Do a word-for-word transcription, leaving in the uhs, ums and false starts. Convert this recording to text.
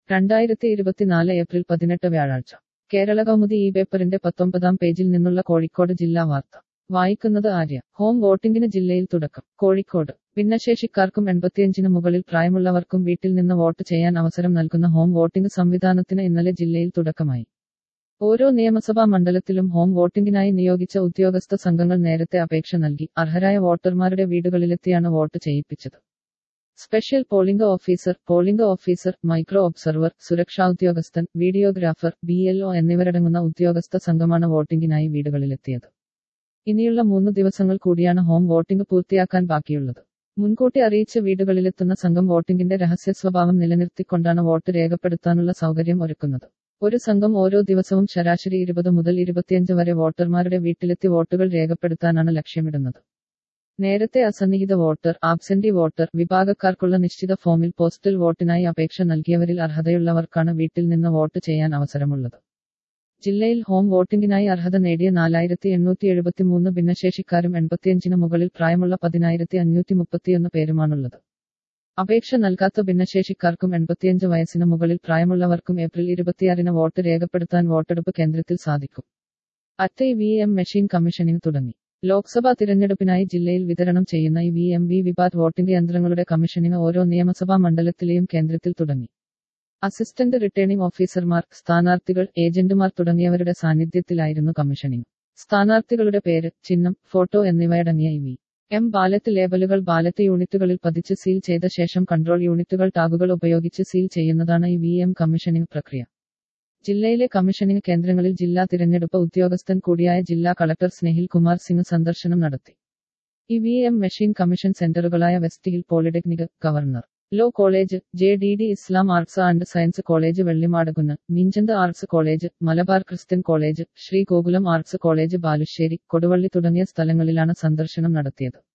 രണ്ടായിരത്തി ഇരുപത്തിനാല് ഏപ്രിൽ പതിനെട്ട് വ്യാഴാഴ്ച കേരള കൗമുദി ഈ പേപ്പറിന്റെ പത്തൊമ്പതാം പേജിൽ നിന്നുള്ള കോഴിക്കോട് ജില്ലാ വാർത്ത വായിക്കുന്നത് ആര്യ. ഹോം വോട്ടിംഗിന് ജില്ലയിൽ തുടക്കം. കോഴിക്കോട് ഭിന്നശേഷിക്കാർക്കും എൺപത്തിയഞ്ചിന് മുകളിൽ പ്രായമുള്ളവർക്കും വീട്ടിൽ നിന്ന് വോട്ട് ചെയ്യാൻ അവസരം നൽകുന്ന ഹോം വോട്ടിംഗ് സംവിധാനത്തിന് ഇന്നലെ ജില്ലയിൽ തുടക്കമായി. ഓരോ നിയമസഭാ മണ്ഡലത്തിലും ഹോം വോട്ടിംഗിനായി നിയോഗിച്ച ഉദ്യോഗസ്ഥ സംഘങ്ങൾ നേരത്തെ അപേക്ഷ നൽകി അർഹരായ വോട്ടർമാരുടെ വീടുകളിലെത്തിയാണ് വോട്ട് ചെയ്യിപ്പിച്ചത്. Special polling officer, polling officer, micro observer, സുരക്ഷാ ഉദ്യോഗസ്ഥൻ, വീഡിയോഗ്രാഫർ, ബി എൽ ഒ എന്നിവരടങ്ങുന്ന ഉദ്യോഗസ്ഥ സംഘമാണ് വോട്ടിംഗിനായി വീടുകളിലെത്തിയത്. ഇനിയുള്ള മൂന്ന് ദിവസങ്ങൾ കൂടിയാണ് ഹോം വോട്ടിംഗ് പൂർത്തിയാക്കാൻ ബാക്കിയുള്ളത്. മുൻകൂട്ടി അറിയിച്ച് വീടുകളിലെത്തുന്ന സംഘം വോട്ടിംഗിന്റെ രഹസ്യ സ്വഭാവം നിലനിർത്തിക്കൊണ്ടാണ് വോട്ട് രേഖപ്പെടുത്താനുള്ള സൗകര്യം ഒരുക്കുന്നത്. ഒരു സംഘം ഓരോ ദിവസവും ശരാശരി ഇരുപത് മുതൽ ഇരുപത്തിയഞ്ച് വരെ വോട്ടർമാരുടെ വീട്ടിലെത്തി വോട്ടുകൾ രേഖപ്പെടുത്താനാണ് ലക്ഷ്യമിടുന്നത്. നേരത്തെ അസന്നിഹിത വോട്ടർ, ആബ്സെന്റി വോട്ടർ വിഭാഗക്കാർക്കുള്ള നിശ്ചിത ഫോമിൽ പോസ്റ്റൽ വോട്ടിനായി അപേക്ഷ നൽകിയവരിൽ അർഹതയുള്ളവർക്കാണ് വീട്ടിൽ നിന്ന് വോട്ട് ചെയ്യാൻ അവസരമുള്ളത്. ജില്ലയിൽ ഹോം വോട്ടിംഗിനായി അർഹത നേടിയ നാലായിരത്തി എണ്ണൂറ്റി എഴുപത്തിമൂന്ന് ഭിന്നശേഷിക്കാരും എൺപത്തിയഞ്ചിന് മുകളിൽ പ്രായമുള്ള പതിനായിരത്തി അഞ്ഞൂറ്റി മുപ്പത്തിയൊന്ന് പേരുമാണുള്ളത്. അപേക്ഷ നൽകാത്ത ഭിന്നശേഷിക്കാർക്കും എൺപത്തിയഞ്ച് വയസ്സിന് മുകളിൽ പ്രായമുള്ളവർക്കും ഏപ്രിൽ ഇരുപത്തിയാറിന് വോട്ട് രേഖപ്പെടുത്താൻ വോട്ടെടുപ്പ് കേന്ദ്രത്തിൽ സാധിക്കും. At E V M machine commissioning തുടങ്ങി. ലോക്സഭാ തിരഞ്ഞെടുപ്പിനായി ജില്ലയിൽ വിതരണം ചെയ്യുന്ന E V M V VVPAT voting യന്ത്രങ്ങളുടെ കമ്മീഷനിങ് ഓരോ നിയമസഭാ മണ്ഡലത്തിലെയും കേന്ദ്രത്തിൽ തുടങ്ങി. അസിസ്റ്റന്റ് റിട്ടേണിംഗ് ഓഫീസർമാർ, സ്ഥാനാർത്ഥികൾ, ഏജന്റുമാർ തുടങ്ങിയവരുടെ സാന്നിധ്യത്തിലായിരുന്നു കമ്മീഷനിങ്. സ്ഥാനാർത്ഥികളുടെ പേര്, ചിഹ്നം, ഫോട്ടോ എന്നിവയടങ്ങിയ ഇ വി എം ബാലറ്റ് ലേബലുകൾ ബാലറ്റ് യൂണിറ്റുകളിൽ പതിച്ച് സീൽ ചെയ്ത ശേഷം കൺട്രോൾ യൂണിറ്റുകൾ ടാഗുകൾ ഉപയോഗിച്ച് സീൽ ചെയ്യുന്നതാണ് ഇ വി എം കമ്മീഷനിങ് പ്രക്രിയ. ജില്ലയിലെ കമ്മീഷനിങ് കേന്ദ്രങ്ങളിൽ ജില്ലാ തിരഞ്ഞെടുപ്പ് ഉദ്യോഗസ്ഥൻ കൂടിയായ ജില്ലാ കളക്ടർ സ്നേഹിൽ കുമാർ സിംഗ് സന്ദർശനം നടത്തി. E V M machine commission സെന്ററുകളായ West Hill polytechnic, governor law college, J D D Islam arts and science college Vellimadukunnu, Meenchanda arts college, Malabar Christian college, Shri Gokulam arts college Balussery, Koduvally തുടങ്ങിയ സ്ഥലങ്ങളിലാണ് സന്ദർശനം നടത്തിയത്.